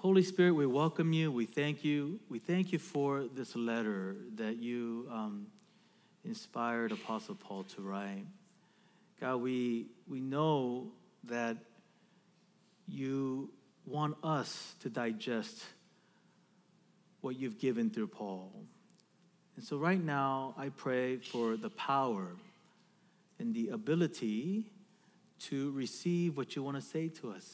Holy Spirit, we welcome you. We thank you. We thank you for this letter that you inspired Apostle Paul to write. God, we know that you want us to digest what you've given through Paul. And so right now, I pray for the power and the ability to receive what you want to say to us.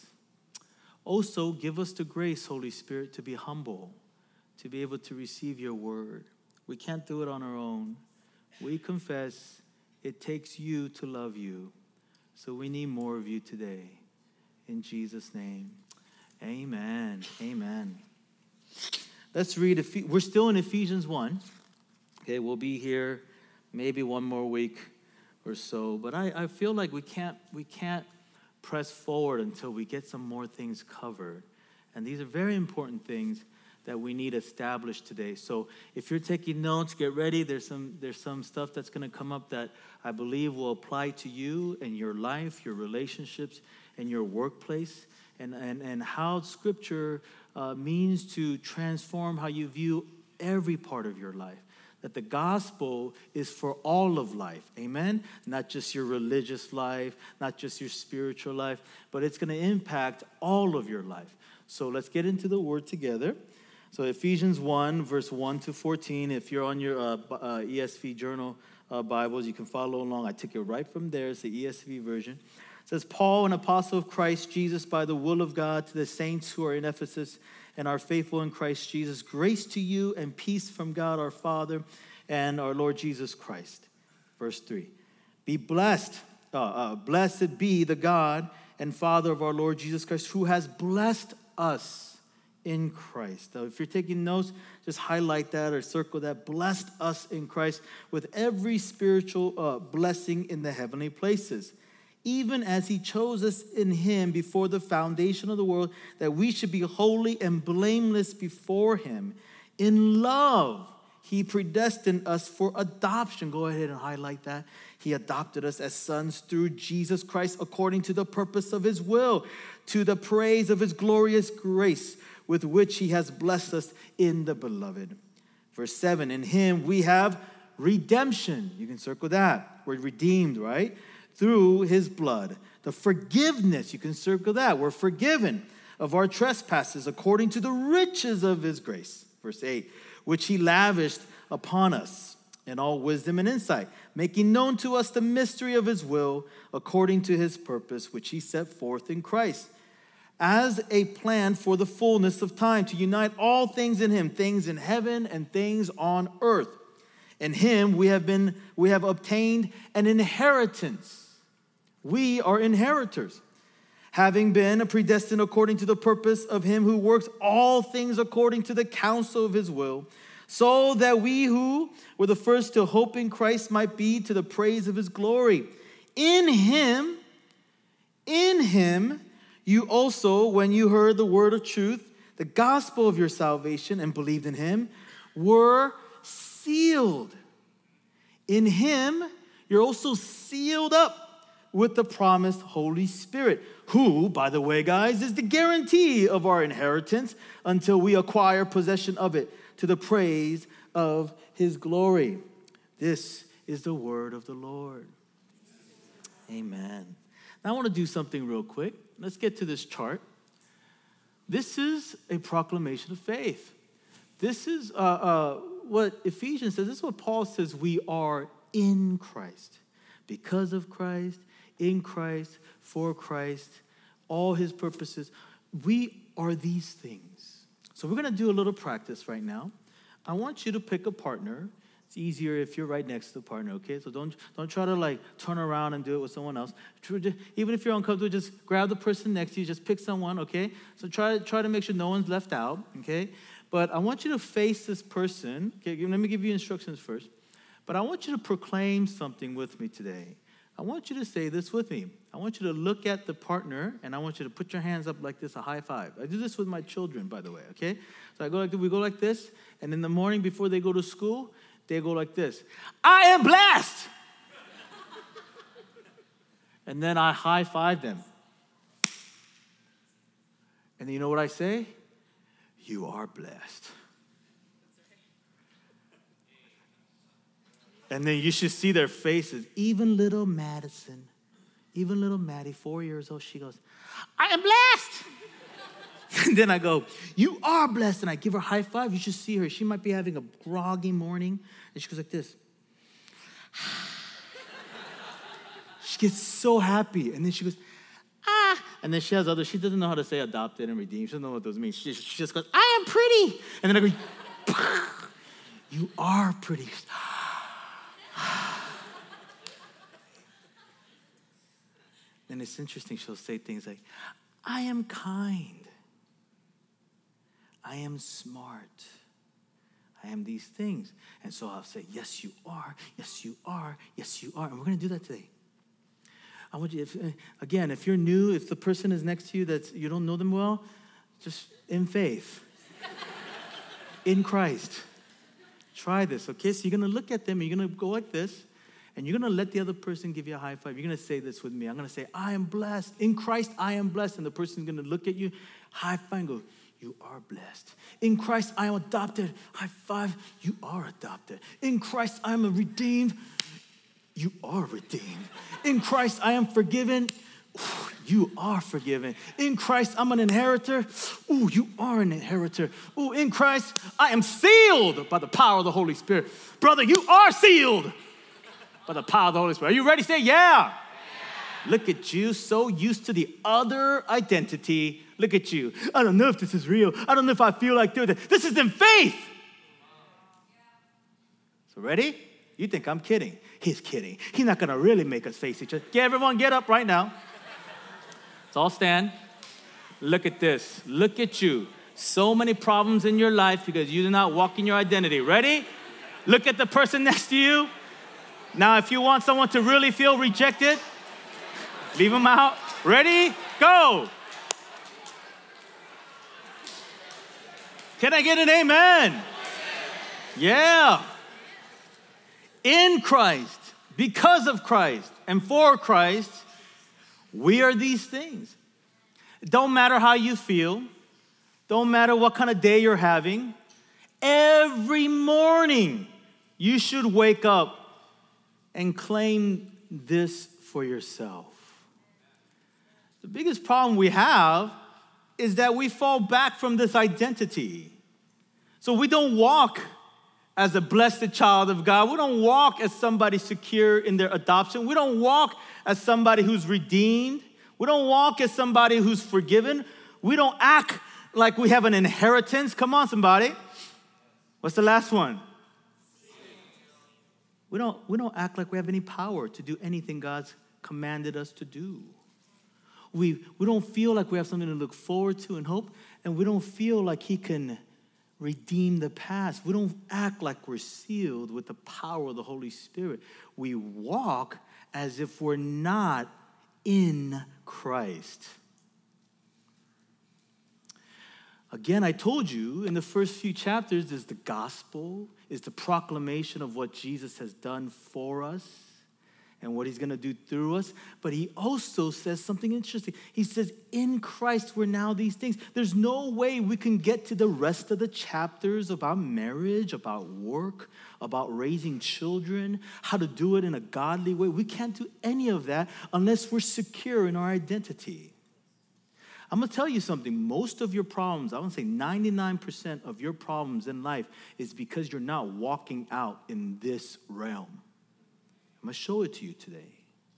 Also, give us the grace, Holy Spirit, to be humble, to be able to receive your word. We can't do it on our own. We confess it takes you to love you. So we need more of you today. In Jesus' name, amen. Amen. Let's read. We're still in Ephesians 1. Okay, we'll be here maybe one more week or so. But I feel like we can't press forward until we get some more things covered. And these are very important things that we need established today. So if you're taking notes, get ready. There's some stuff that's going to come up that I believe will apply to you and your life, your relationships, and your workplace, and how Scripture means to transform how you view every part of your life. That the gospel is for all of life, amen? Not just your religious life, not just your spiritual life, but it's going to impact all of your life. So let's get into the word together. So Ephesians 1, verse 1 to 14. If you're on your ESV journal Bibles, you can follow along. I took it right from there. It's the ESV version. It says, Paul, an apostle of Christ Jesus, by the will of God, to the saints who are in Ephesus and are faithful in Christ Jesus, grace to you and peace from God our Father and our Lord Jesus Christ. Verse 3. Be blessed, blessed be the God and Father of our Lord Jesus Christ, who has blessed us in Christ. Now, if you're taking notes, just highlight that or circle that. Blessed us in Christ with every spiritual blessing in the heavenly places, even as he chose us in him before the foundation of the world, that we should be holy and blameless before him. In love, he predestined us for adoption. Go ahead and highlight that. He adopted us as sons through Jesus Christ according to the purpose of his will, to the praise of his glorious grace, with which he has blessed us in the beloved. Verse 7, in him we have redemption. You can circle that. We're redeemed, right? Through his blood. The forgiveness, you can circle that. We're forgiven of our trespasses according to the riches of his grace. Verse 8, which he lavished upon us in all wisdom and insight, making known to us the mystery of his will according to his purpose, which he set forth in Christ, as a plan for the fullness of time, to unite all things in him, things in heaven and things on earth. In him we have obtained an inheritance. We are inheritors, having been predestined according to the purpose of him who works all things according to the counsel of his will, so that we who were the first to hope in Christ might be to the praise of his glory. In him, you also, when you heard the word of truth, the gospel of your salvation, and believed in him, were sealed. In him, you're also sealed up with the promised Holy Spirit, who, by the way, guys, is the guarantee of our inheritance until we acquire possession of it, to the praise of his glory. This is the word of the Lord. Amen. Now I want to do something real quick. Let's get to this chart. This is a proclamation of faith. This is what Ephesians says. This is what Paul says we are in Christ. Because of Christ, in Christ, for Christ, all his purposes. We are these things. So we're going to do a little practice right now. I want you to pick a partner. It's easier if you're right next to the partner, okay? So don't try to turn around and do it with someone else. Even if you're uncomfortable, just grab the person next to you. Just pick someone, okay? So try to make sure no one's left out, okay? But I want you to face this person. Okay, let me give you instructions first. But I want you to proclaim something with me today. I want you to say this with me. I want you to look at the partner, and I want you to put your hands up like this, a high five. I do this with my children, by the way, okay? So we go like this, and in the morning before they go to school, they go like this. I am blessed! And then I high five them. And then you know what I say? you are blessed. And then you should see their faces. Even little Madison, even little Maddie, 4 years old, she goes, I am blessed. And then I go, you are blessed. And I give her a high five. You should see her. She might be having a groggy morning. And she goes like this. She gets so happy. And then she goes, ah. And then she has others. She doesn't know how to say adopted and redeemed. She doesn't know what those mean. She just goes, I am pretty. And then I go, you are pretty. And it's interesting, she'll say things like, I am kind. I am smart. I am these things. And so I'll say, yes, you are. Yes, you are. Yes, you are. And we're going to do that today. I want you, if you're new, if the person is next to you that you don't know them well, just in faith, in Christ, try this, okay? So you're going to look at them and you're going to go like this. And you're going to let the other person give you a high five. You're going to say this with me. I'm going to say, I am blessed. In Christ, I am blessed. And the person's going to look at you, high five, and go, you are blessed. In Christ, I am adopted. High five, you are adopted. In Christ, I am redeemed. You are redeemed. In Christ, I am forgiven. You are forgiven. In Christ, I'm an inheritor. Ooh, you are an inheritor. Ooh, in Christ, I am sealed by the power of the Holy Spirit. Brother, you are sealed by the power of the Holy Spirit. Are you ready? Say, yeah. Look at you, so used to the other identity. Look at you. I don't know if this is real. I don't know if I feel like doing this. This is in faith. So ready? You think I'm kidding. He's kidding. He's not going to really make us face each other. Yeah, everyone get up right now. Let's all stand. Look at this. Look at you. So many problems in your life because you do not walk in your identity. Ready? Look at the person next to you. Now, if you want someone to really feel rejected, leave them out. Ready? Go. Can I get an amen? Yeah. In Christ, because of Christ, and for Christ, we are these things. It don't matter how you feel. Don't matter what kind of day you're having. Every morning, you should wake up and claim this for yourself. The biggest problem we have is that we fall back from this identity. So we don't walk as a blessed child of God. We don't walk as somebody secure in their adoption. We don't walk as somebody who's redeemed. We don't walk as somebody who's forgiven. We don't act like we have an inheritance. Come on, somebody. What's the last one? We don't act like we have any power to do anything God's commanded us to do. We don't feel like we have something to look forward to and hope, and we don't feel like He can redeem the past. We don't act like we're sealed with the power of the Holy Spirit. We walk as if we're not in Christ. Again, I told you in the first few chapters is the gospel, is the proclamation of what Jesus has done for us and what He's going to do through us. But He also says something interesting. He says, in Christ, we're now these things. There's no way we can get to the rest of the chapters about marriage, about work, about raising children, how to do it in a godly way. We can't do any of that unless we're secure in our identity. I'm going to tell you something. Most of your problems, I want to say 99% of your problems in life is because you're not walking out in this realm. I'm going to show it to you today.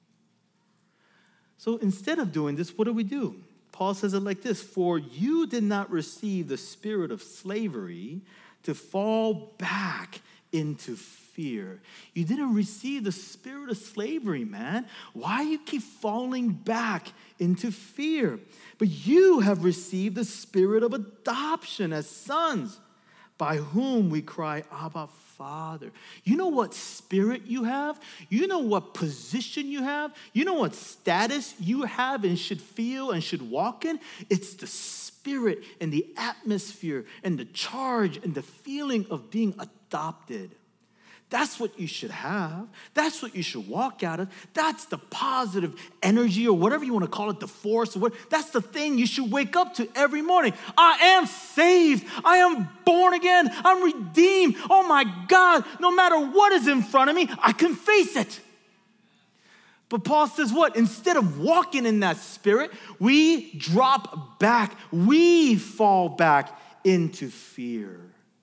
So instead of doing this, what do? Paul says it like this: for you did not receive the spirit of slavery to fall back into fear. You didn't receive the spirit of slavery, man. Why do you keep falling back into fear? But you have received the spirit of adoption as sons, by whom we cry, Abba, Father. You know what spirit you have? You know what position you have? You know what status you have and should feel and should walk in? It's the spirit and the atmosphere and the charge and the feeling of being adopted. That's what you should have. That's what you should walk out of. That's the positive energy or whatever you want to call it, the force. Or what. That's the thing you should wake up to every morning. I am saved. I am born again. I'm redeemed. Oh my God, no matter what is in front of me, I can face it. But Paul says what? Instead of walking in that spirit, we drop back. We fall back into fear.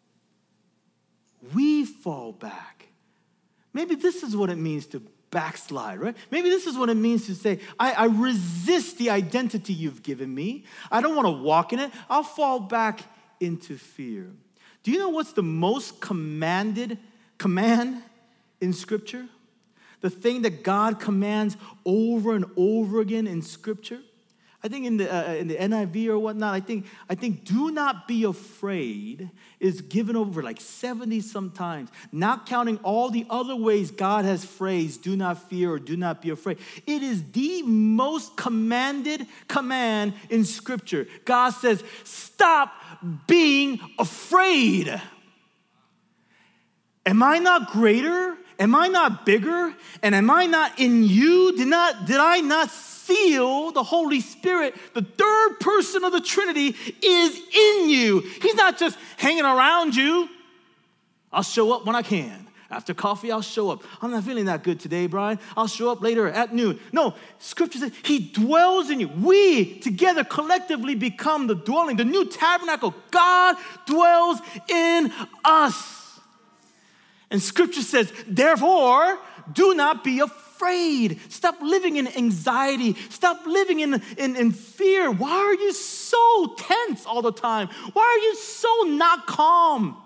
We fall back. Maybe this is what it means to backslide, right? Maybe this is what it means to say, I resist the identity you've given me. I don't want to walk in it. I'll fall back into fear. Do you know what's the most command in Scripture? The thing that God commands over and over again in Scripture? I think in the NIV or whatnot, I think do not be afraid is given over like 70 sometimes, not counting all the other ways God has phrased do not fear or do not be afraid. It is the most commanded command in Scripture. God says, stop being afraid. Am I not greater? Am I not bigger? And am I not in you? Did I not seal the Holy Spirit? The third person of the Trinity is in you. He's not just hanging around you. I'll show up when I can. After coffee, I'll show up. I'm not feeling that good today, Brian. I'll show up later at noon. No, Scripture says he dwells in you. We together collectively become the dwelling, the new tabernacle. God dwells in us. And Scripture says, therefore, do not be afraid. Stop living in anxiety. Stop living in fear. Why are you so tense all the time? Why are you so not calm?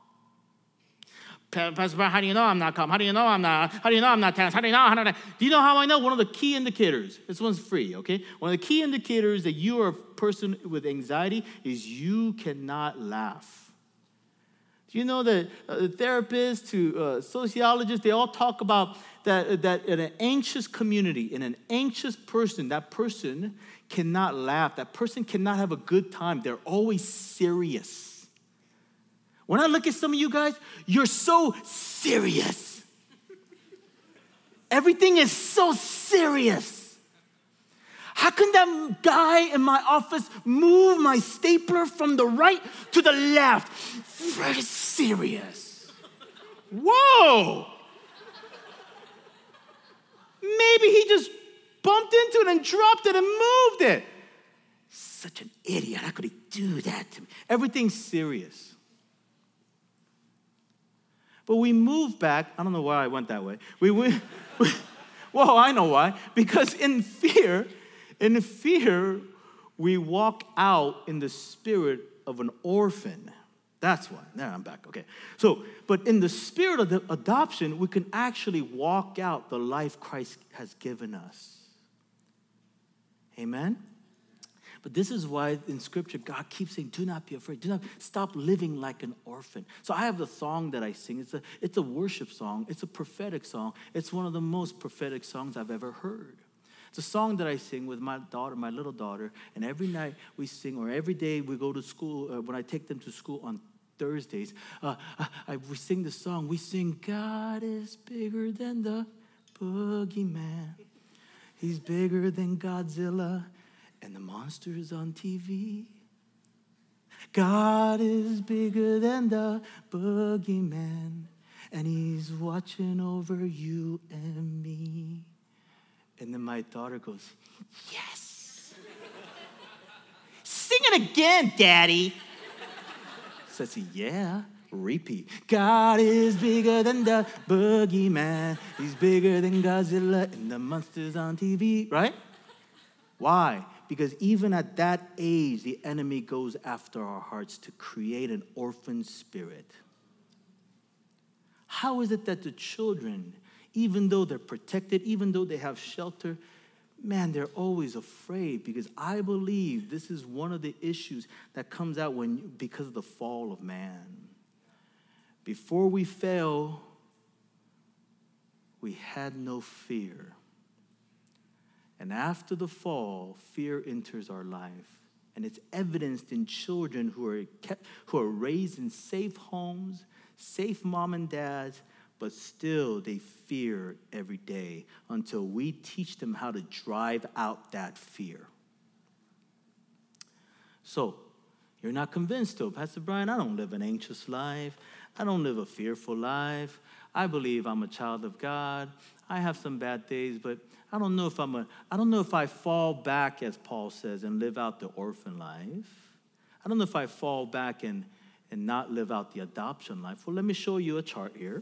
Pastor Brian, how do you know I'm not calm? How do you know I'm not tense? How do you know? Do you know how I know? One of the key indicators, this one's free, okay? One of the key indicators that you are a person with anxiety is you cannot laugh. Do you know that therapists to sociologists, they all talk about that in an anxious community, in an anxious person, that person cannot laugh. That person cannot have a good time. They're always serious. When I look at some of you guys, you're so serious. Everything is so serious. How can that guy in my office move my stapler from the right to the left? Very serious. Whoa. Maybe he just bumped into it and dropped it and moved it. Such an idiot. How could he do that to me? Everything's serious. But we move back. I don't know why I went that way. Well, I know why. Because in fear, we walk out in the spirit of an orphan. That's why. Now I'm back. Okay. But in the spirit of the adoption, we can actually walk out the life Christ has given us. Amen? But this is why in Scripture, God keeps saying, do not be afraid. Do not stop living like an orphan. So I have the song that I sing. It's a worship song. It's a prophetic song. It's one of the most prophetic songs I've ever heard. It's a song that I sing with my daughter, my little daughter, and every night we sing, or every day we go to school, when I take them to school on Thursdays, we sing the song. We sing, God is bigger than the boogeyman. He's bigger than Godzilla and the monsters on TV. God is bigger than the boogeyman, and he's watching over you and me. And then my daughter goes, yes. Sing it again, Daddy. So I say, yeah, repeat. God is bigger than the boogeyman. He's bigger than Godzilla and the monsters on TV, right? Why? Because even at that age, the enemy goes after our hearts to create an orphan spirit. How is it that the children, even though they're protected, even though they have shelter, man, they're always afraid? Because I believe this is one of the issues that comes out because of the fall of man. Before we fell, we had no fear. And after the fall, fear enters our life. And it's evidenced in children who are raised in safe homes, safe mom and dads, but still they fear every day until we teach them how to drive out that fear. So, you're not convinced though, Pastor Brian, I don't live an anxious life. I don't live a fearful life. I believe I'm a child of God. I have some bad days, but I don't know if I fall back, as Paul says, and live out the orphan life. I don't know if I fall back and not live out the adoption life. Well, let me show you a chart here.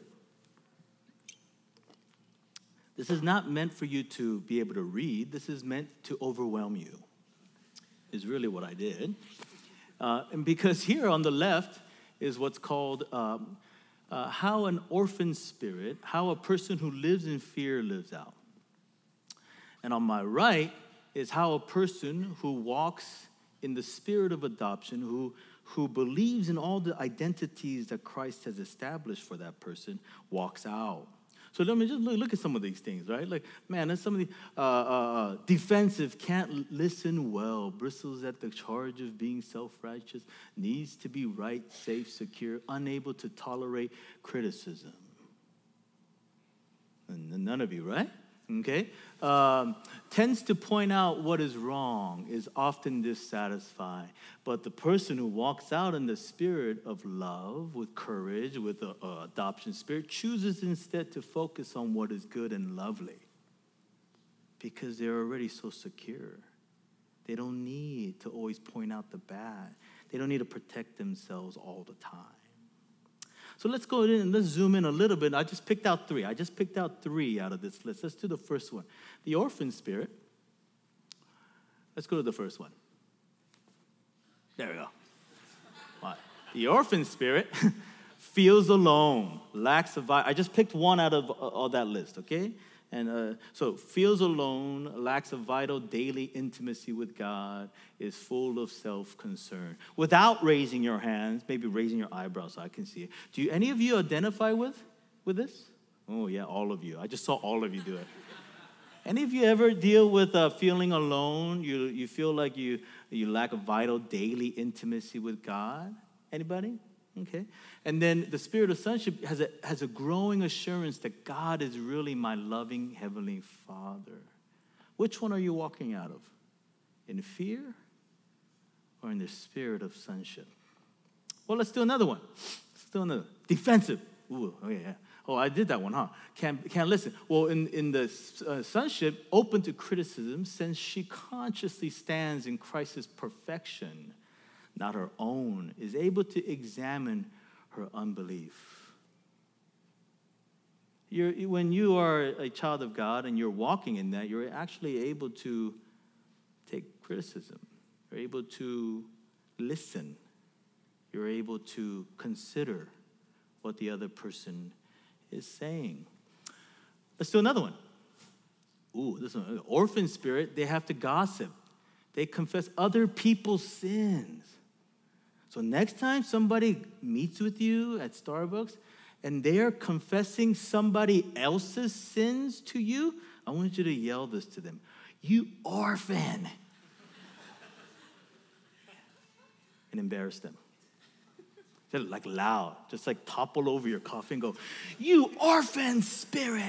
This is not meant for you to be able to read. This is meant to overwhelm you, is really what I did. And because here on the left is what's called how an orphan spirit, how a person who lives in fear lives out. And on my right is how a person who walks in the spirit of adoption, who believes in all the identities that Christ has established for that person, walks out. So let me just look at some of these things, right? Like, man, there's some of the defensive, can't listen well, bristles at the charge of being self-righteous, needs to be right, safe, secure, unable to tolerate criticism. And none of you, right? Okay? Tends to point out what is wrong, is often dissatisfied. But the person who walks out in the spirit of love, with courage, with an adoption spirit, chooses instead to focus on what is good and lovely. Because they're already so secure. They don't need to always point out the bad. They don't need to protect themselves all the time. So let's go in and let's zoom in a little bit. I just picked out three out of this list. Let's do the first one. The orphan spirit. Let's go to the first one. There we go. Right. The orphan spirit feels alone, lacks a I just picked one out of all that list, okay? And so feels alone, lacks a vital daily intimacy with God, is full of self-concern. Without raising your hands, maybe raising your eyebrows so I can see it. Do any of you identify with this? Oh, yeah, all of you. I just saw all of you do it. Any of you ever deal with feeling alone? You feel like you lack a vital daily intimacy with God? Anybody? Okay. And then the spirit of sonship has a growing assurance that God is really my loving heavenly Father. Which one are you walking out of? In fear or in the spirit of sonship? Well, let's do another one. Defensive. Ooh, oh yeah. Oh, I did that one, huh? Can't listen. Well, in the sonship, open to criticism, since she consciously stands in Christ's perfection, not her own, is able to examine her unbelief. When you are a child of God and you're walking in that, you're actually able to take criticism. You're able to listen. You're able to consider what the other person is saying. Let's do another one. Ooh, this one. Orphan spirit, they have to gossip. They confess other people's sins. So next time somebody meets with you at Starbucks and they are confessing somebody else's sins to you, I want you to yell this to them. You orphan. And embarrass them. Like loud. Just like topple over your coffee and go, you orphan spirit.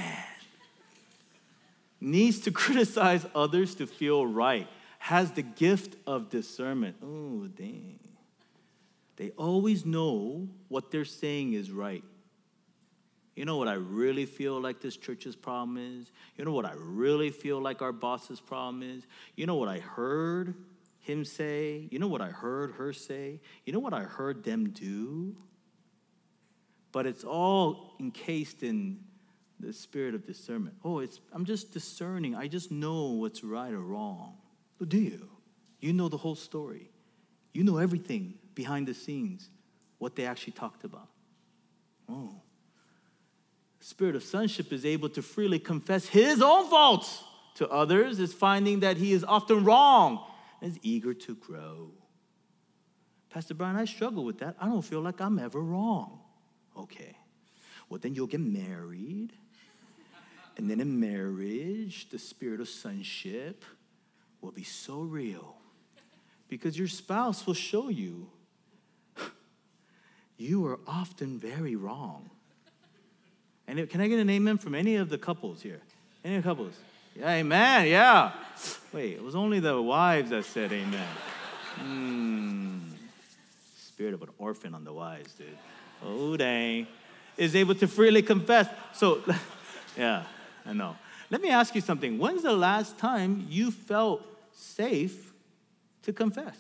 Needs to criticize others to feel right. Has the gift of discernment. Oh, dang. They always know what they're saying is right. You know what I really feel like this church's problem is? You know what I really feel like our boss's problem is? You know what I heard him say? You know what I heard her say? You know what I heard them do? But it's all encased in the spirit of discernment. Oh, I'm just discerning. I just know what's right or wrong. But do you? You know the whole story. You know everything behind the scenes, what they actually talked about. Oh. The spirit of sonship is able to freely confess his own faults to others, is finding that he is often wrong, and is eager to grow. Pastor Brian, I struggle with that. I don't feel like I'm ever wrong. Okay. Well, then you'll get married. And then in marriage, the spirit of sonship will be so real. Because your spouse will show you you are often very wrong. And can I get an amen from any of the couples here? Any couples? Yeah, amen, yeah. Wait, it was only the wives that said amen. Spirit of an orphan on the wives, dude. Oh, dang. Is able to freely confess. So, yeah, I know. Let me ask you something. When's the last time you felt safe to confess?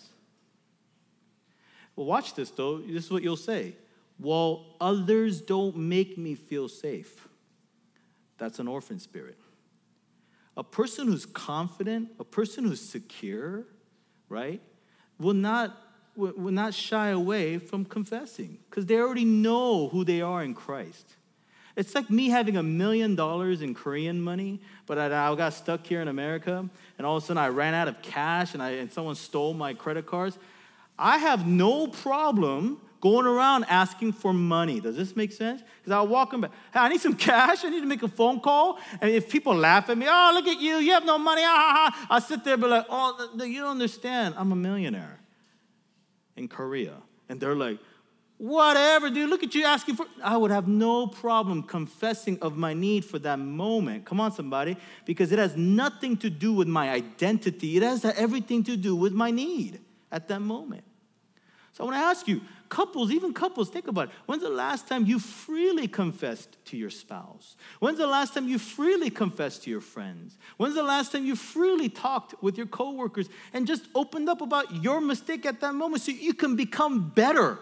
Well, watch this, though. This is what you'll say. Well, others don't make me feel safe. That's an orphan spirit. A person who's confident, a person who's secure, right, will not shy away from confessing because they already know who they are in Christ. It's like me having $1 million in Korean money, but I got stuck here in America, and all of a sudden I ran out of cash, and someone stole my credit cards. I have no problem going around asking for money. Does this make sense? Because I'll walk them back. Hey, I need some cash. I need to make a phone call. And if people laugh at me, oh, look at you. You have no money. I'll sit there and be like, oh, you don't understand. I'm a millionaire in Korea. And they're like, whatever, dude. Look at you asking for. I would have no problem confessing of my need for that moment. Come on, somebody. Because it has nothing to do with my identity. It has everything to do with my need at that moment. So I want to ask you, couples, even couples, think about it. When's the last time you freely confessed to your spouse? When's the last time you freely confessed to your friends? When's the last time you freely talked with your coworkers and just opened up about your mistake at that moment so you can become better?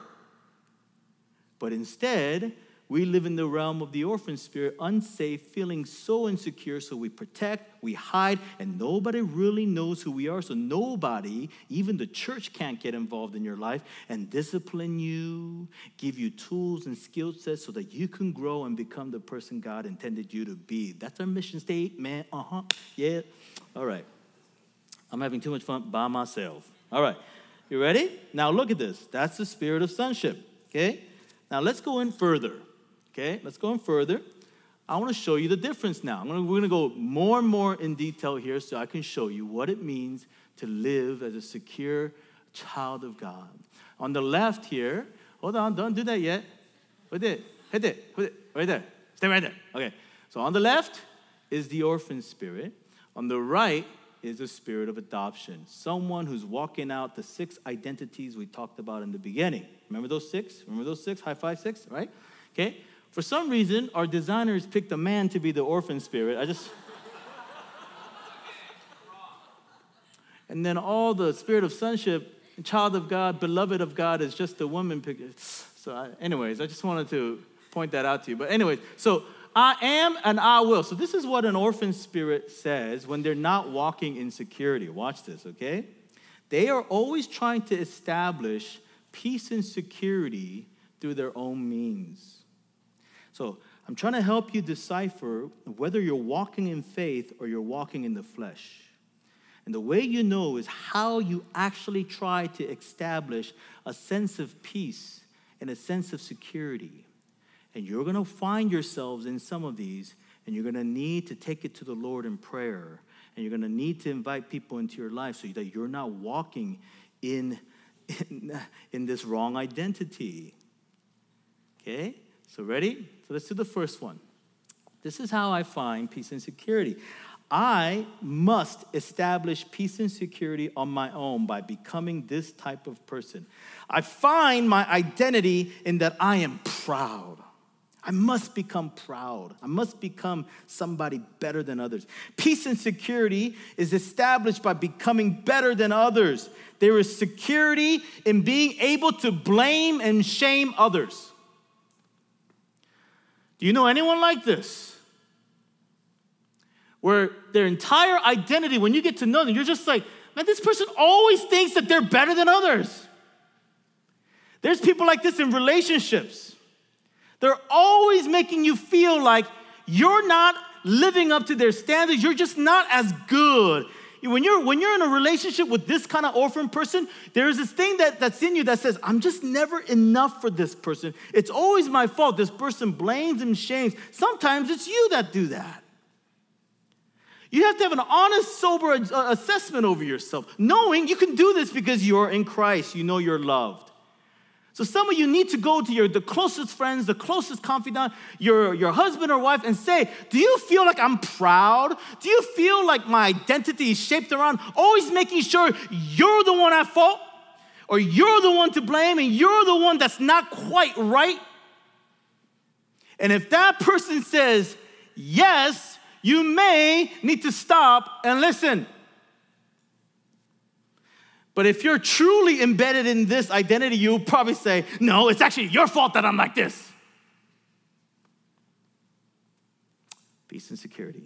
But instead, we live in the realm of the orphan spirit, unsafe, feeling so insecure, so we protect, we hide, and nobody really knows who we are. So nobody, even the church, can't get involved in your life and discipline you, give you tools and skill sets so that you can grow and become the person God intended you to be. That's our mission statement. Yeah. All right. I'm having too much fun by myself. All right. You ready? Now look at this. That's the spirit of sonship. Okay? Now let's go in further. Okay, let's go in further. I want to show you the difference now. We're going to go more and more in detail here so I can show you what it means to live as a secure child of God. On the left here, hold on, don't do that yet. Put it, right there. Stay right there. Okay, so on the left is the orphan spirit. On the right is the spirit of adoption. Someone who's walking out the 6 identities we talked about in the beginning. Remember those 6? High five 6, right? Okay. For some reason, our designers picked a man to be the orphan spirit. And then all the spirit of sonship, child of God, beloved of God is just the woman picked. So anyways, I just wanted to point that out to you. But anyways, so I am and I will. So this is what an orphan spirit says when they're not walking in security. Watch this, okay? They are always trying to establish peace and security through their own means. So I'm trying to help you decipher whether you're walking in faith or you're walking in the flesh. And the way you know is how you actually try to establish a sense of peace and a sense of security. And you're going to find yourselves in some of these, and you're going to need to take it to the Lord in prayer. And you're going to need to invite people into your life so that you're not walking in this wrong identity. Okay? So ready? So let's do the first one. This is how I find peace and security. I must establish peace and security on my own by becoming this type of person. I find my identity in that I am proud. I must become proud. I must become somebody better than others. Peace and security is established by becoming better than others. There is security in being able to blame and shame others. Do you know anyone like this? Where their entire identity, when you get to know them, you're just like, man, this person always thinks that they're better than others. There's people like this in relationships. They're always making you feel like you're not living up to their standards. You're just not as good. When you're in a relationship with this kind of orphan person, there's this thing that's in you that says, I'm just never enough for this person. It's always my fault. This person blames and shames. Sometimes it's you that do that. You have to have an honest, sober assessment over yourself, knowing you can do this because you're in Christ. You know you're loved. So some of you need to go to the closest friends, the closest confidant, your husband or wife, and say, do you feel like I'm proud? Do you feel like my identity is shaped around always making sure you're the one at fault? Or you're the one to blame and you're the one that's not quite right? And if that person says, yes, you may need to stop and listen. But if you're truly embedded in this identity, you'll probably say, no, it's actually your fault that I'm like this. Peace and security.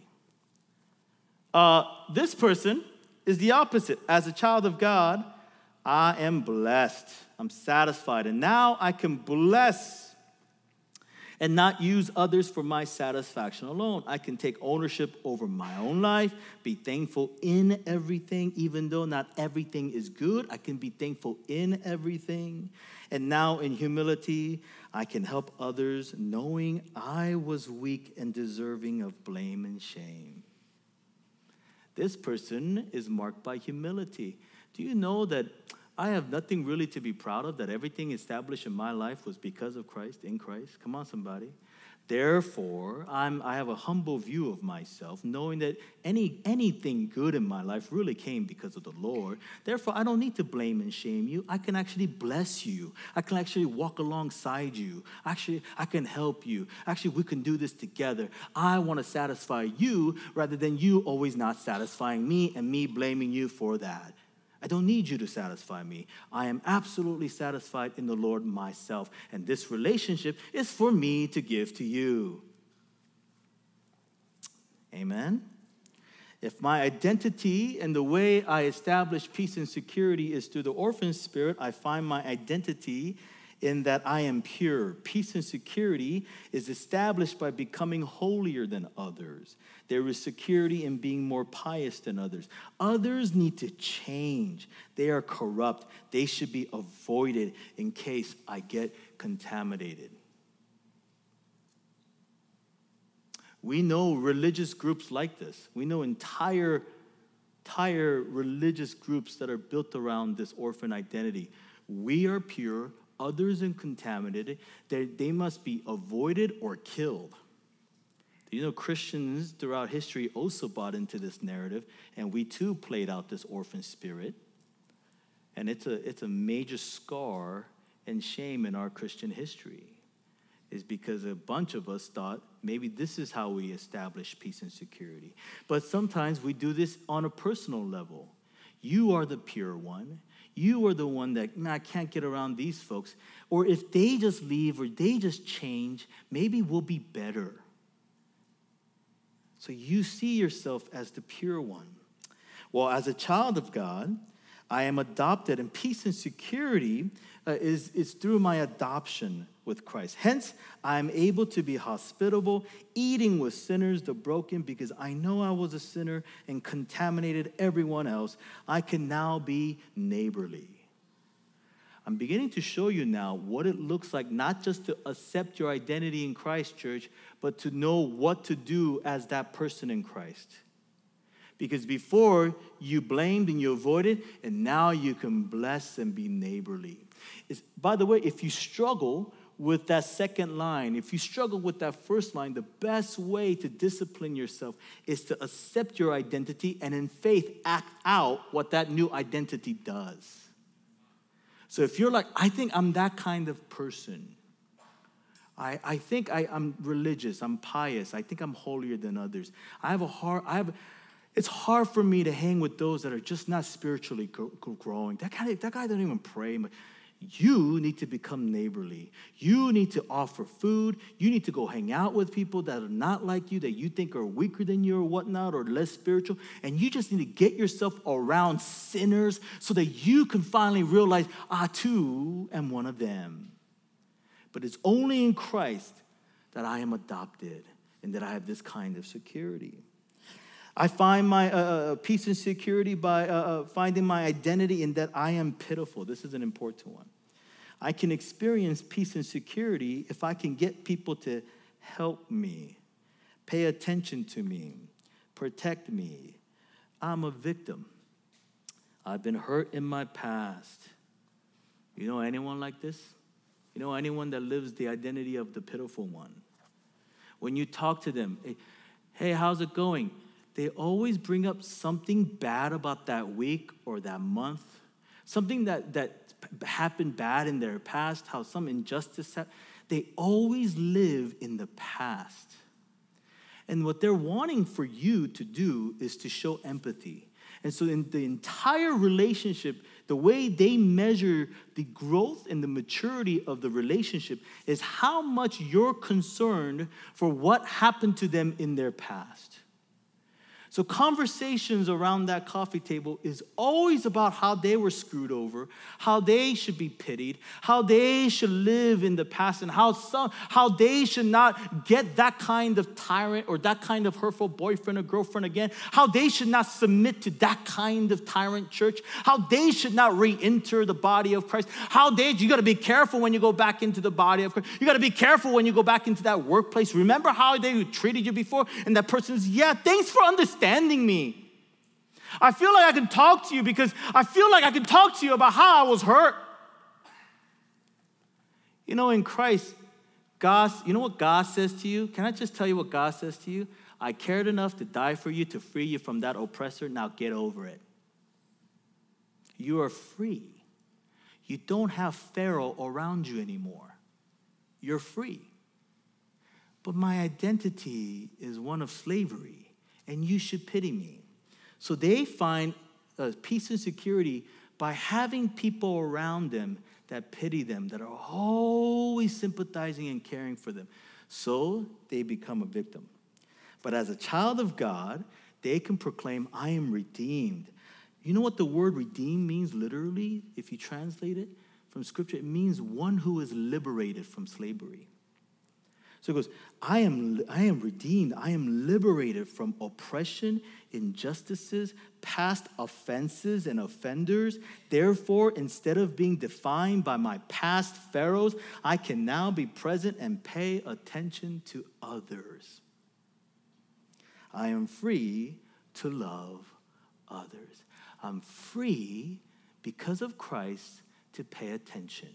This person is the opposite. As a child of God, I am blessed. I'm satisfied. And now I can bless and not use others for my satisfaction alone. I can take ownership over my own life, be thankful in everything, even though not everything is good. I can be thankful in everything. And now in humility, I can help others knowing I was weak and deserving of blame and shame. This person is marked by humility. Do you know that I have nothing really to be proud of, that everything established in my life was because of Christ, in Christ? Come on, somebody. Therefore, I have a humble view of myself, knowing that anything good in my life really came because of the Lord. Therefore, I don't need to blame and shame you. I can actually bless you. I can actually walk alongside you. Actually, I can help you. Actually, we can do this together. I want to satisfy you rather than you always not satisfying me and me blaming you for that. I don't need you to satisfy me. I am absolutely satisfied in the Lord myself. And this relationship is for me to give to you. Amen? If my identity and the way I establish peace and security is through the orphan spirit, I find my identity in that I am pure. Peace and security is established by becoming holier than others. There is security in being more pious than others. Others need to change. They are corrupt. They should be avoided in case I get contaminated. We know religious groups like this. We know entire religious groups that are built around this orphan identity. We are pure. Others are contaminated. They must be avoided or killed. You know, Christians throughout history also bought into this narrative, and we too played out this orphan spirit. And it's a major scar and shame in our Christian history, is because a bunch of us thought maybe this is how we establish peace and security. But sometimes we do this on a personal level. You are the pure one. You are the one that, I can't get around these folks. Or if they just leave or they just change, maybe we'll be better. So you see yourself as the pure one. Well, as a child of God, I am adopted, and peace and security is through my adoption with Christ. Hence, I am able to be hospitable, eating with sinners, the broken, because I know I was a sinner and contaminated everyone else. I can now be neighborly. I'm beginning to show you now what it looks like not just to accept your identity in Christ, church, but to know what to do as that person in Christ. Because before, you blamed and you avoided, and now you can bless and be neighborly. By the way, if you struggle with that second line, if you struggle with that first line, the best way to discipline yourself is to accept your identity and in faith act out what that new identity does. So if you're like, I think I'm that kind of person. I think I'm religious, I'm pious, I think I'm holier than others. It's hard for me to hang with those that are just not spiritually growing. That guy doesn't even pray. You need to become neighborly. You need to offer food. You need to go hang out with people that are not like you, that you think are weaker than you or whatnot, or less spiritual. And you just need to get yourself around sinners so that you can finally realize, I too am one of them. But it's only in Christ that I am adopted and that I have this kind of security. I find my peace and security by finding my identity in that I am pitiful. This is an important one. I can experience peace and security if I can get people to help me, pay attention to me, protect me. I'm a victim. I've been hurt in my past. You know anyone like this? You know, anyone that lives the identity of the pitiful one. When you talk to them, hey, how's it going? They always bring up something bad about that week or that month, something that happened bad in their past, how some injustice happened. They always live in the past. And what they're wanting for you to do is to show empathy. And so in the entire relationship, the way they measure the growth and the maturity of the relationship is how much you're concerned for what happened to them in their past. So conversations around that coffee table is always about how they were screwed over, how they should be pitied, how they should live in the past, and how they should not get that kind of tyrant or that kind of hurtful boyfriend or girlfriend again, how they should not submit to that kind of tyrant church, how they should not re-enter the body of Christ, you got to be careful when you go back into the body of Christ. You got to be careful when you go back into that workplace. Remember how they treated you before? And that person's, yeah, thanks for understanding me. I feel like I can talk to you because I feel like I can talk to you about how I was hurt. You know, in Christ, God, you know what God says to you? Can I just tell you what God says to you? I cared enough to die for you, to free you from that oppressor. Now get over it. You are free. You don't have Pharaoh around you anymore. You're free. But my identity is one of slavery. And you should pity me. So they find peace and security by having people around them that pity them, that are always sympathizing and caring for them. So they become a victim. But as a child of God, they can proclaim, I am redeemed. You know what the word redeemed means literally? If you translate it from Scripture, it means one who is liberated from slavery. So it goes, I am redeemed. I am liberated from oppression, injustices, past offenses and offenders. Therefore, instead of being defined by my past pharaohs, I can now be present and pay attention to others. I am free to love others. I'm free because of Christ to pay attention.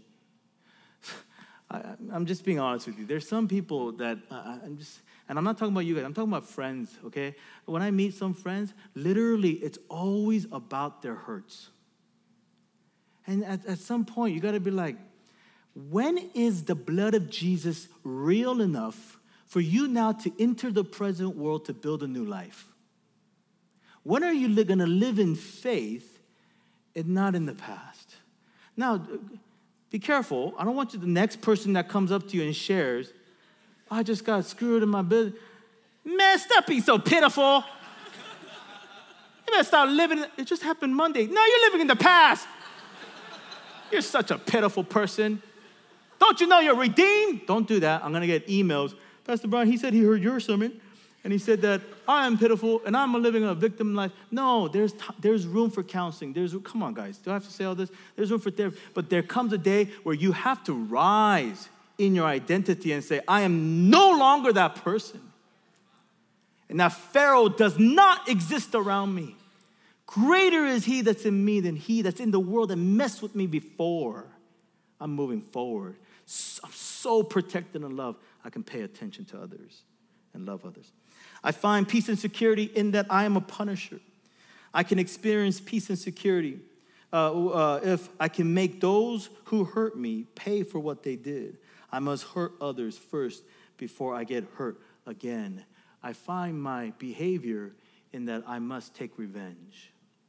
I'm just being honest with you. There's some people that and I'm not talking about you guys. I'm talking about friends, okay? When I meet some friends, literally, it's always about their hurts. And at some point, you got to be like, when is the blood of Jesus real enough for you now to enter the present world to build a new life? When are you going to live in faith and not in the past? Now, be careful. I don't want you, the next person that comes up to you and shares, I just got screwed in my business. Man, stop being so pitiful. You better start living. It just happened Monday. No, you're living in the past. You're such a pitiful person. Don't you know you're redeemed? Don't do that. I'm going to get emails. Pastor Brian, he said he heard your sermon, and he said that I am pitiful, and I'm living a victim life. No, there's room for counseling. Come on, guys. Do I have to say all this? There's room for therapy. But there comes a day where you have to rise in your identity and say, I am no longer that person. And that Pharaoh does not exist around me. Greater is he that's in me than he that's in the world that messed with me before. I'm moving forward. I'm so protected and loved, I can pay attention to others and love others. I find peace and security in that I am a punisher. I can experience peace and security if I can make those who hurt me pay for what they did. I must hurt others first before I get hurt again. I find my behavior in that I must take revenge.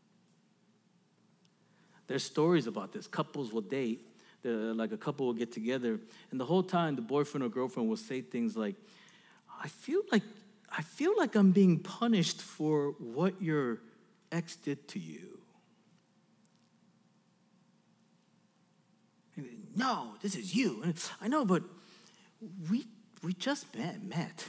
There's stories about this. Couples will date. Like a couple will get together, and the whole time the boyfriend or girlfriend will say things like, I feel like I'm being punished for what your ex did to you. And, no, this is you. And I know, but we just met.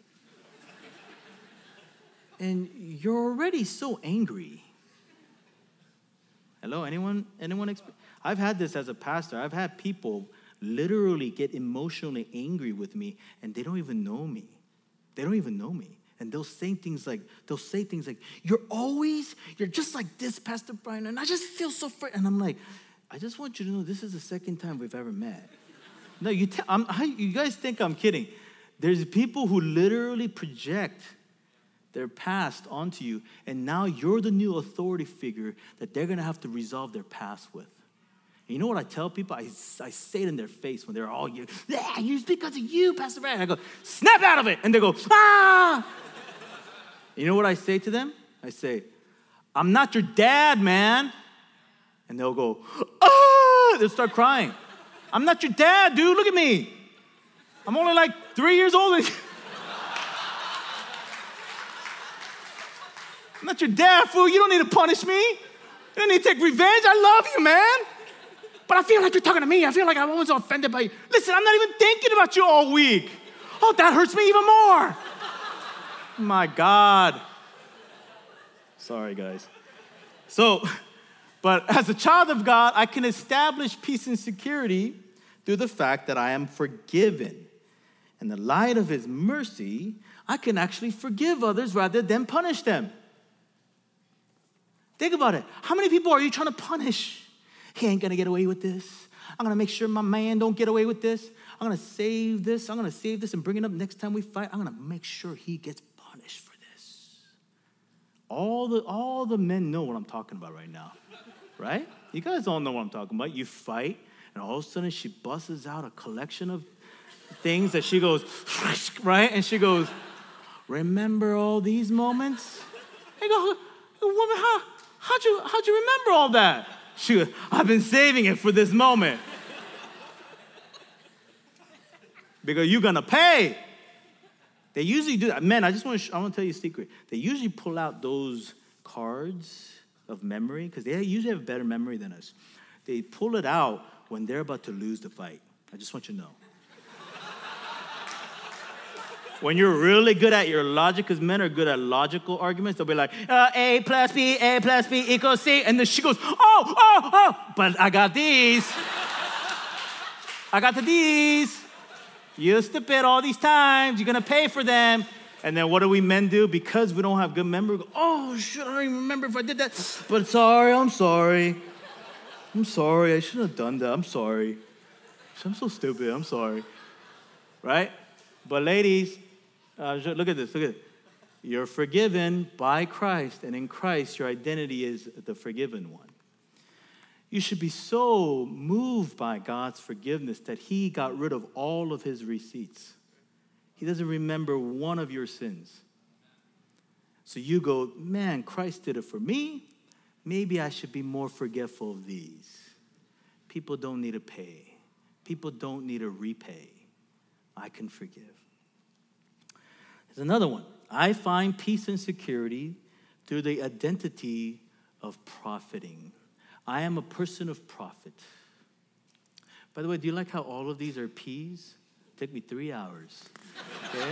And you're already so angry. Hello, anyone? I've had this as a pastor. I've had people literally get emotionally angry with me, and they don't even know me. And they'll say things like, you're just like this, Pastor Brian, and I just feel so free. And I'm like, I just want you to know this is the second time we've ever met. No, you guys think I'm kidding. There's people who literally project their past onto you, and now you're the new authority figure that they're going to have to resolve their past with. And you know what I tell people? I say it in their face when they're all, yeah, it's because of you, Pastor Brad. I go, snap out of it. And they go, ah. You know what I say to them? I say, I'm not your dad, man. And they'll go, ah. They'll start crying. I'm not your dad, dude. Look at me. I'm only like 3 years older. I'm not your dad, fool. You don't need to punish me. You don't need to take revenge. I love you, man. But I feel like you're talking to me. I feel like I'm always offended by you. Listen, I'm not even thinking about you all week. Oh, that hurts me even more. My God. Sorry, guys. But as a child of God, I can establish peace and security through the fact that I am forgiven. In the light of his mercy, I can actually forgive others rather than punish them. Think about it. How many people are you trying to punish? He ain't going to get away with this. I'm going to make sure my man don't get away with this. I'm going to save this. I'm going to save this and bring it up next time we fight. I'm going to make sure he gets punished for this. All the men know what I'm talking about right now, right? You guys all know what I'm talking about. You fight, and all of a sudden she busts out a collection of things that she goes, right? And she goes, remember all these moments? I go, woman, how'd you remember all that? She goes, I've been saving it for this moment. Because you're going to pay. They usually do that. Men, I want to tell you a secret. They usually pull out those cards of memory, because they usually have better memory than us. They pull it out when they're about to lose the fight. I just want you to know. When you're really good at your logic, because men are good at logical arguments, they'll be like, A plus B equals C. And then she goes, oh, but I got these. I got the D's. You stupid all these times. You're going to pay for them. And then what do we men do? Because we don't have good memory, we go, oh, shit, I don't even remember if I did that. But I'm sorry. I shouldn't have done that. I'm sorry. I'm so stupid. I'm sorry. Right? But ladies, look at this. You're forgiven by Christ, and in Christ, your identity is the forgiven one. You should be so moved by God's forgiveness that he got rid of all of his receipts. He doesn't remember one of your sins. So you go, man, Christ did it for me. Maybe I should be more forgetful of these. People don't need to pay. People don't need to repay. I can forgive. There's another one. I find peace and security through the identity of profiting. I am a person of profit. By the way, do you like how all of these are P's? It took me 3 hours. Okay?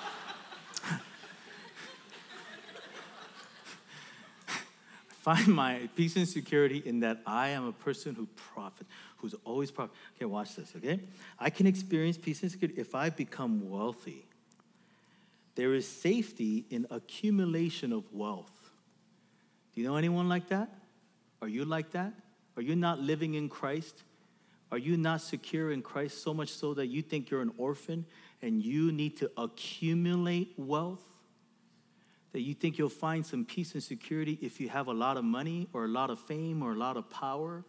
I find my peace and security in that I am a person who profits, who's always profit. Okay, watch this, okay? I can experience peace and security if I become wealthy. There is safety in accumulation of wealth. Do you know anyone like that? Are you like that? Are you not living in Christ? Are you not secure in Christ so much so that you think you're an orphan and you need to accumulate wealth? That you think you'll find some peace and security if you have a lot of money or a lot of fame or a lot of power?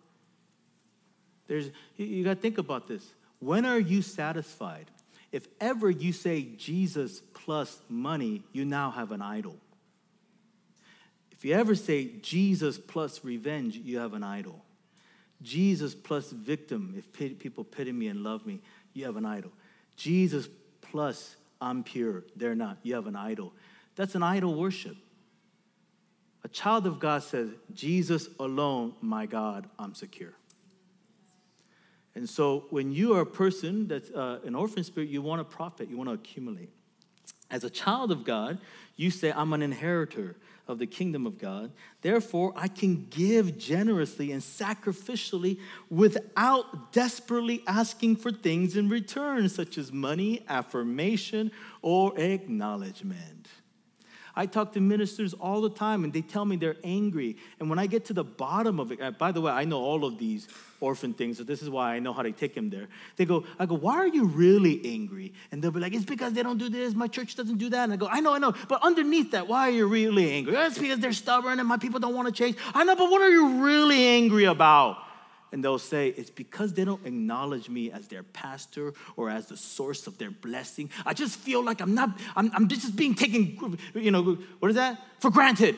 You got to think about this. When are you satisfied? If ever you say Jesus plus money, you now have an idol. If you ever say Jesus plus revenge, you have an idol. Jesus plus victim, if people pity me and love me, you have an idol. Jesus plus I'm pure, they're not, you have an idol. That's an idol worship. A child of God says, Jesus alone, my God, I'm secure. And so when you are a person that's an orphan spirit, you want to profit, you want to accumulate. As a child of God, you say, I'm an inheritor of the kingdom of God. Therefore, I can give generously and sacrificially without desperately asking for things in return, such as money, affirmation, or acknowledgement. I talk to ministers all the time, and they tell me they're angry. And when I get to the bottom of it, by the way, I know all of these orphan things, so this is why I know how to take them there. I go, why are you really angry? And they'll be like, it's because they don't do this, my church doesn't do that. And I go, I know, but underneath that, why are you really angry? It's because they're stubborn and my people don't want to change. I know, but what are you really angry about? And they'll say, it's because they don't acknowledge me as their pastor or as the source of their blessing. I just feel like I'm just being taken, what is that? For granted.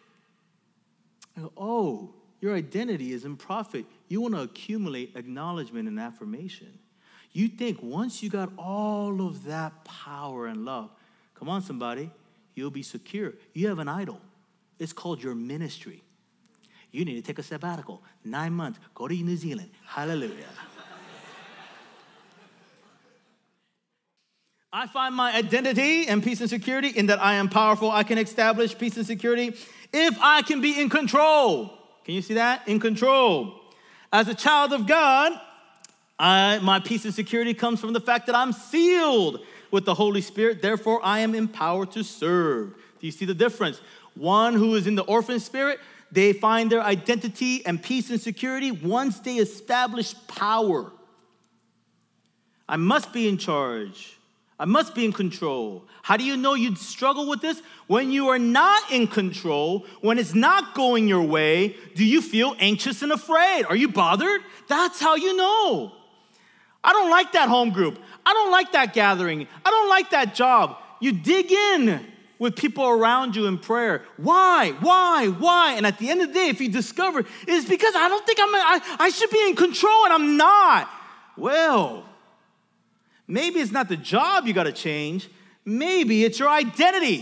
I go, oh, your identity is in profit. You want to accumulate acknowledgement and affirmation. You think once you got all of that power and love, come on, somebody, you'll be secure. You have an idol. It's called your ministry. You need to take a sabbatical. 9 months. Go to New Zealand. Hallelujah. I find my identity and peace and security in that I am powerful. I can establish peace and security if I can be in control. Can you see that? In control. As a child of God, my peace and security comes from the fact that I'm sealed with the Holy Spirit. Therefore, I am empowered to serve. Do you see the difference? One who is in the orphan spirit, they find their identity and peace and security once they establish power. I must be in charge. I must be in control. How do you know you'd struggle with this? When you are not in control, when it's not going your way, do you feel anxious and afraid? Are you bothered? That's how you know. I don't like that home group. I don't like that gathering. I don't like that job. You dig in with people around you in prayer. Why? And at the end of the day, if you discover it's because I don't think I should be in control and I'm not. Well, maybe it's not the job you got to change. Maybe it's your identity.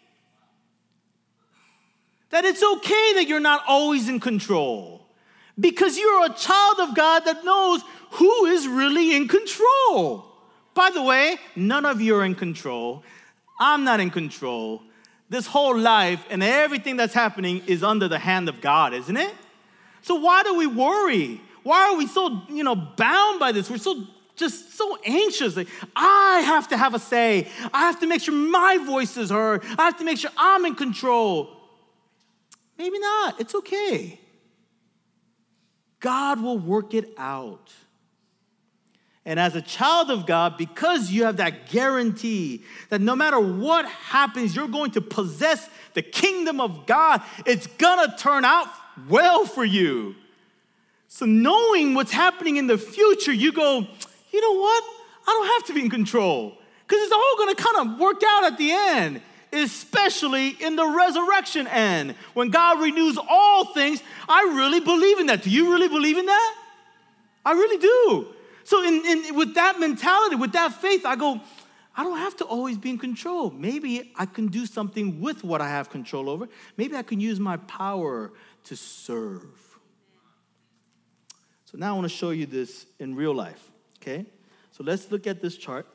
That it's okay that you're not always in control. Because you're a child of God that knows who is really in control. By the way, none of you are in control. I'm not in control. This whole life and everything that's happening is under the hand of God, isn't it? So why do we worry? Why are we so, bound by this? We're so anxious. Like, I have to have a say. I have to make sure my voice is heard. I have to make sure I'm in control. Maybe not. It's okay. God will work it out. And as a child of God, because you have that guarantee that no matter what happens, you're going to possess the kingdom of God, it's going to turn out well for you. So knowing what's happening in the future, you go, you know what? I don't have to be in control because it's all going to kind of work out at the end, especially in the resurrection end. When God renews all things, I really believe in that. Do you really believe in that? I really do. So with that mentality, with that faith, I go, I don't have to always be in control. Maybe I can do something with what I have control over. Maybe I can use my power to serve. So now I want to show you this in real life, okay? So let's look at this chart.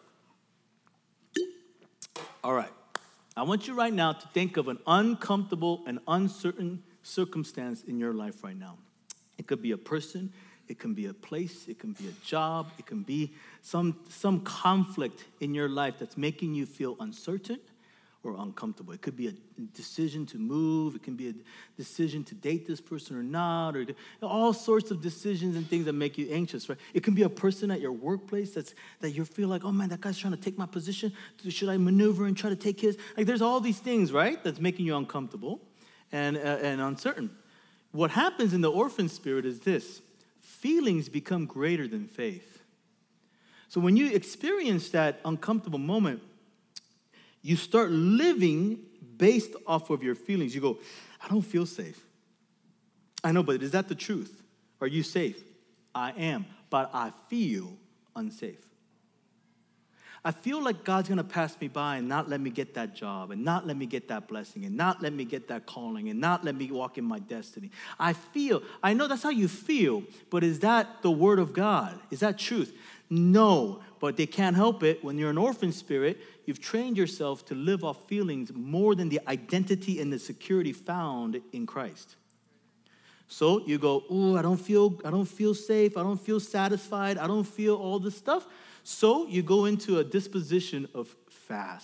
All right. I want you right now to think of an uncomfortable and uncertain circumstance in your life right now. It could be a person. It can be a place, it can be a job, it can be some conflict in your life that's making you feel uncertain or uncomfortable. It could be a decision to move, it can be a decision to date this person or not, or all sorts of decisions and things that make you anxious, right? It can be a person at your workplace that you feel like, oh man, that guy's trying to take my position. Should I maneuver and try to take his? Like there's all these things, right, that's making you uncomfortable and uncertain. What happens in the orphan spirit is this. Feelings become greater than faith. So when you experience that uncomfortable moment, you start living based off of your feelings. You go, I don't feel safe. I know, but is that the truth? Are you safe? I am, but I feel unsafe. I feel like God's going to pass me by and not let me get that job and not let me get that blessing and not let me get that calling and not let me walk in my destiny. I know that's how you feel, but is that the word of God? Is that truth? No, but they can't help it. When you're an orphan spirit, you've trained yourself to live off feelings more than the identity and the security found in Christ. So you go, ooh, I don't feel safe. I don't feel satisfied. I don't feel all this stuff. So you go into a disposition of fast.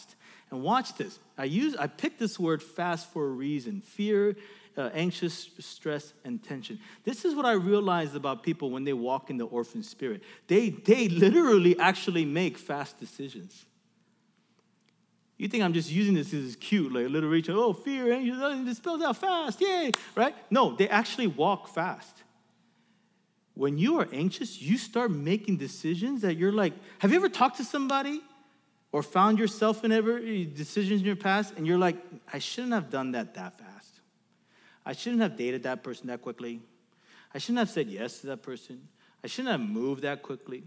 And watch this. I picked this word fast for a reason. Fear, anxious, stress, and tension. This is what I realized about people when they walk in the orphan spirit. They literally actually make fast decisions. You think I'm just using this as cute, like alliteration. Oh, fear, anxious, it spells out fast, yay, right? No, they actually walk fast. When you are anxious, you start making decisions that you're like, have you ever talked to somebody or found yourself in ever decisions in your past, and you're like, I shouldn't have done that fast. I shouldn't have dated that person that quickly. I shouldn't have said yes to that person. I shouldn't have moved that quickly.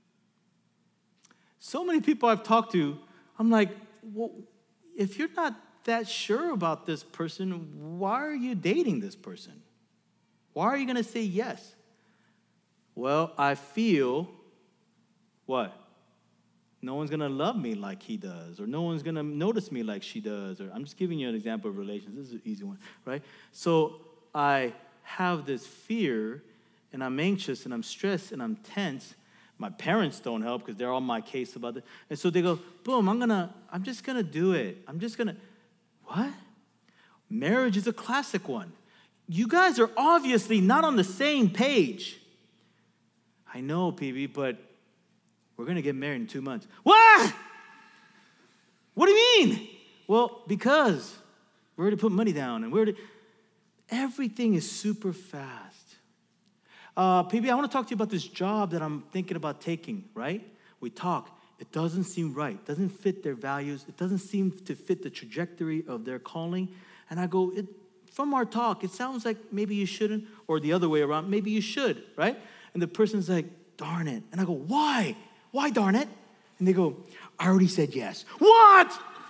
So many people I've talked to, I'm like, well, if you're not that sure about this person, why are you dating this person? Why are you going to say yes? Well, I feel, what? No one's going to love me like he does, or no one's going to notice me like she does, or I'm just giving you an example of relations. This is an easy one, right? So I have this fear, and I'm anxious, and I'm stressed, and I'm tense. My parents don't help because they're on my case about it. And so they go, boom, I'm just going to do it. What? Marriage is a classic one. You guys are obviously not on the same page. I know, PB, but we're going to get married in 2 months. What? What do you mean? Well, because we already put money down, and everything is super fast. PB, I want to talk to you about this job that I'm thinking about taking, right? We talk. It doesn't seem right. It doesn't fit their values. It doesn't seem to fit the trajectory of their calling. And I go, from our talk, it sounds like maybe you shouldn't, or the other way around, maybe you should, right? And the person's like, darn it. And I go, why? Why darn it? And they go, I already said yes. What?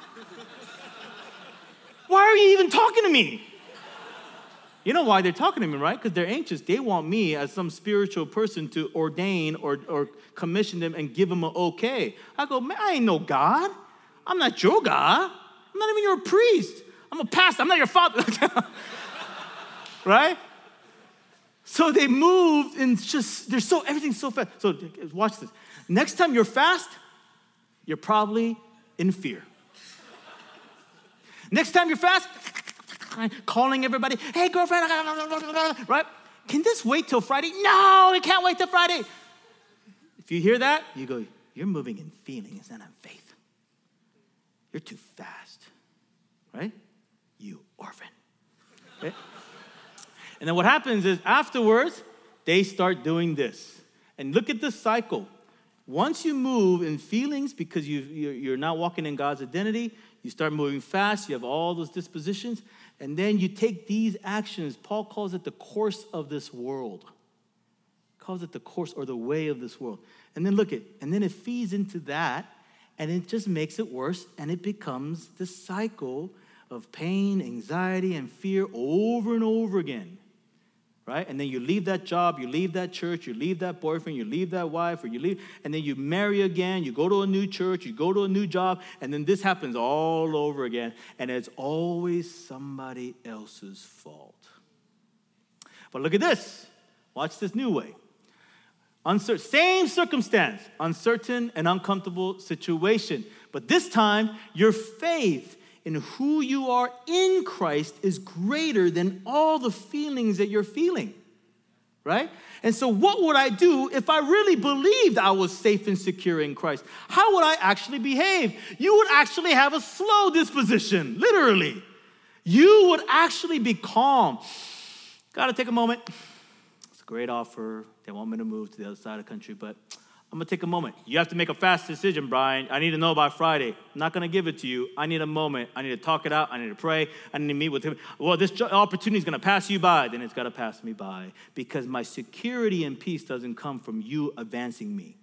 Why are you even talking to me? You know why they're talking to me, right? Because they're anxious. They want me as some spiritual person to ordain or commission them and give them an okay. I go, man, I ain't no God. I'm not your God. I'm not even your priest. I'm a pastor. I'm not your father. Right? So they moved and everything's so fast. So watch this. Next time you're fast, you're probably in fear. Next time you're fast, calling everybody, hey, girlfriend, right? Can this wait till Friday? No, it can't wait till Friday. If you hear that, you go, you're moving in feelings and in faith. You're too fast, right? You orphan. Right? And then what happens is afterwards, they start doing this. And look at the cycle. Once you move in feelings because you're not walking in God's identity, you start moving fast, you have all those dispositions, and then you take these actions. Paul calls it the course of this world. He calls it the course or the way of this world. And then and then it feeds into that, and it just makes it worse, and it becomes the cycle of pain, anxiety, and fear over and over again. Right? And then you leave that job, you leave that church, you leave that boyfriend, you leave that wife, and then you marry again, you go to a new church, you go to a new job, and then this happens all over again, and it's always somebody else's fault. But look at this. Watch this new way. Same circumstance, uncertain and uncomfortable situation, but this time your faith in who you are in Christ is greater than all the feelings that you're feeling, right? And so what would I do if I really believed I was safe and secure in Christ? How would I actually behave? You would actually have a slow disposition, literally. You would actually be calm. Got to take a moment. It's a great offer. They want me to move to the other side of the country, but I'm going to take a moment. You have to make a fast decision, Brian. I need to know by Friday. I'm not going to give it to you. I need a moment. I need to talk it out. I need to pray. I need to meet with him. Well, this opportunity is going to pass you by. Then it's got to pass me by because my security and peace doesn't come from you advancing me.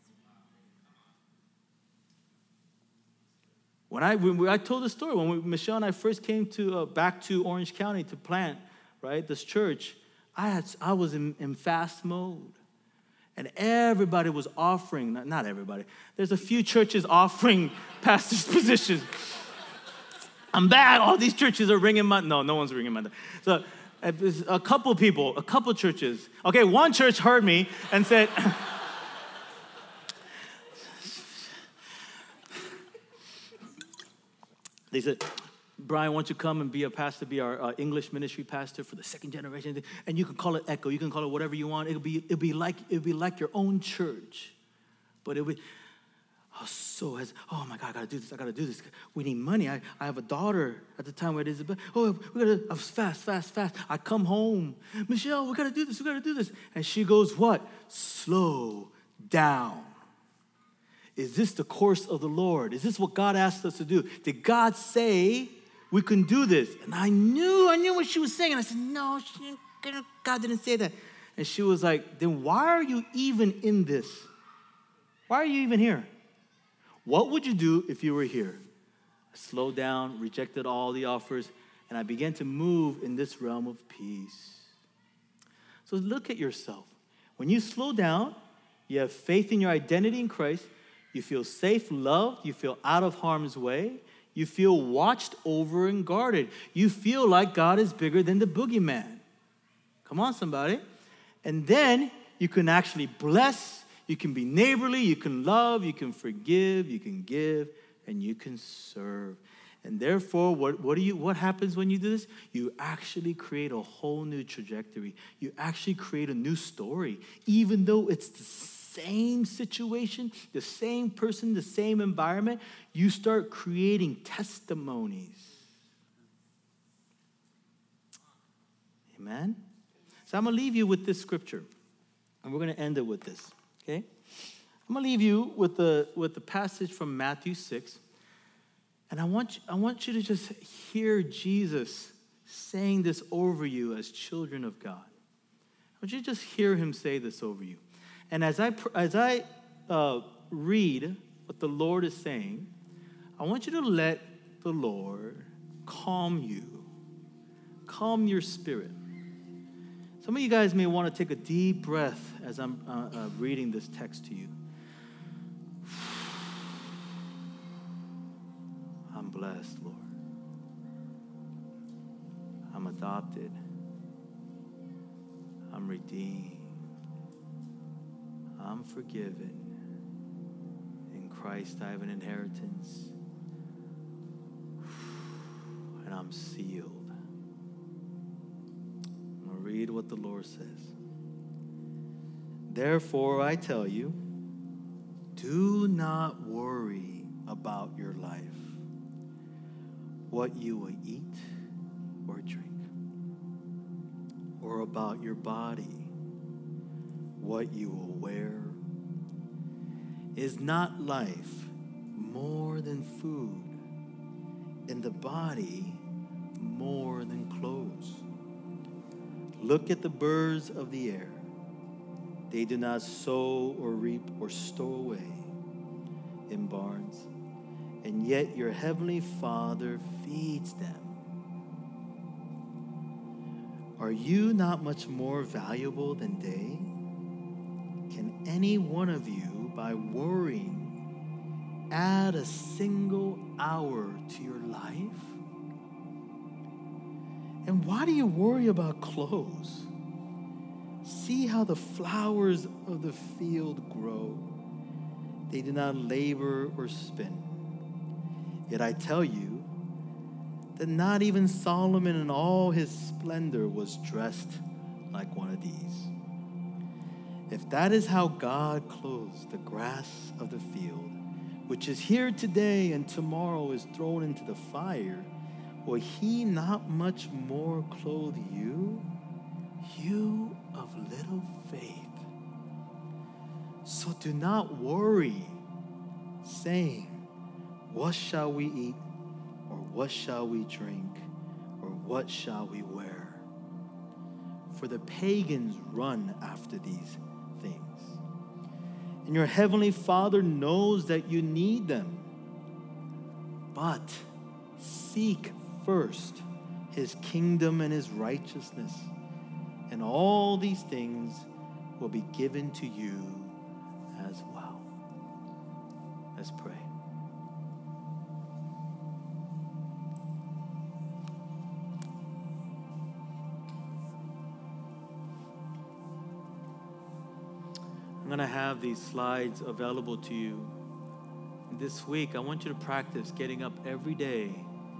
When I told the story, when Michelle and I first came back to Orange County to plant, right, this church, I was in fast mode. And everybody was offering, not everybody, there's a few churches offering pastor's positions. I'm back. All these churches are ringing no one's ringing my. So a couple churches. Okay, one church heard me and said, They said, Brian, why don't you come and be a pastor, be our English ministry pastor for the second generation? And you can call it Echo. You can call it whatever you want. It'll be like your own church. But it'll be, oh my God, I gotta do this. We need money. I have a daughter at the time where Elizabeth. I was fast. I come home. Michelle, we gotta do this. And she goes, what? Slow down. Is this the course of the Lord? Is this what God asked us to do? Did God say we can do this? And I knew what she was saying. And I said, no, God didn't say that. And she was like, then why are you even in this? Why are you even here? What would you do if you were here? I slowed down, rejected all the offers, and I began to move in this realm of peace. So look at yourself. When you slow down, you have faith in your identity in Christ, you feel safe, loved, you feel out of harm's way, you feel watched over and guarded. You feel like God is bigger than the boogeyman. Come on, somebody. And then you can actually bless, you can be neighborly, you can love, you can forgive, you can give, and you can serve. And therefore, what happens when you do this? You actually create a whole new trajectory. You actually create a new story, even though it's the same situation, the same person, the same environment. You start creating testimonies. Amen? So I'm going to leave you with this scripture, and we're going to end it with this, okay? I'm going to leave you with the passage from Matthew 6, and I want you to just hear Jesus saying this over you as children of God. I want you to just hear him say this over you. And as I read what the Lord is saying, I want you to let the Lord calm you, calm your spirit. Some of you guys may want to take a deep breath as I'm reading this text to you. I'm blessed, Lord. I'm adopted. I'm redeemed. I'm forgiven. In Christ I have an inheritance. And I'm sealed. I'm going to read what the Lord says. Therefore I tell you, do not worry about your life, what you will eat or drink, or about your body, what you will wear. Is not life more than food, and the body more than clothes? Look at the birds of the air. They do not sow or reap or store away in barns, and yet your heavenly Father feeds them. Are you not much more valuable than they? Can any one of you, by worrying, add a single hour to your life? And why do you worry about clothes? See how the flowers of the field grow. They do not labor or spin. Yet I tell you that not even Solomon in all his splendor was dressed like one of these. If that is how God clothes the grass of the field, which is here today and tomorrow is thrown into the fire, will he not much more clothe you, you of little faith? So do not worry, saying, what shall we eat, or what shall we drink, or what shall we wear? For the pagans run after these things, and your heavenly Father knows that you need them. But seek first his kingdom and his righteousness, and all these things will be given to you as well. Let's pray. I'm going to have these slides available to you. This week, I want you to practice getting up every day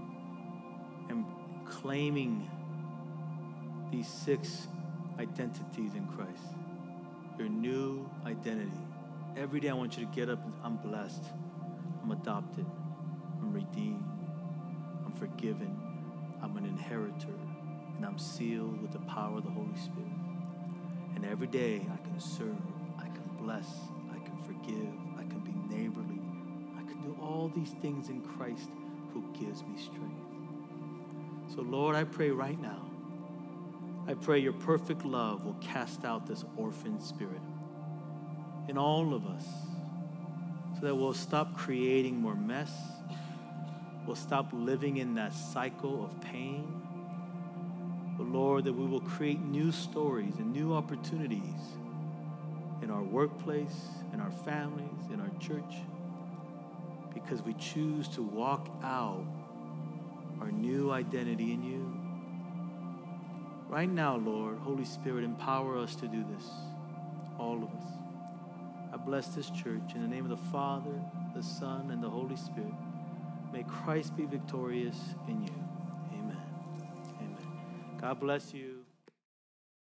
claiming these 6 identities in Christ. Your new identity. Every day I want you to get up and I'm blessed. I'm adopted. I'm redeemed. I'm forgiven. I'm an inheritor. And I'm sealed with the power of the Holy Spirit. And every day I can serve. I can bless. I can forgive. I can be neighborly. I can do all these things in Christ who gives me strength. So Lord, I pray right now, I pray your perfect love will cast out this orphan spirit in all of us so that we'll stop creating more mess. We'll stop living in that cycle of pain. But Lord, that we will create new stories and new opportunities in our workplace, in our families, in our church, because we choose to walk out our new identity in you. Right now, Lord, Holy Spirit, empower us to do this, all of us. I bless this church in the name of the Father, the Son, and the Holy Spirit. May Christ be victorious in you. Amen. Amen. God bless you.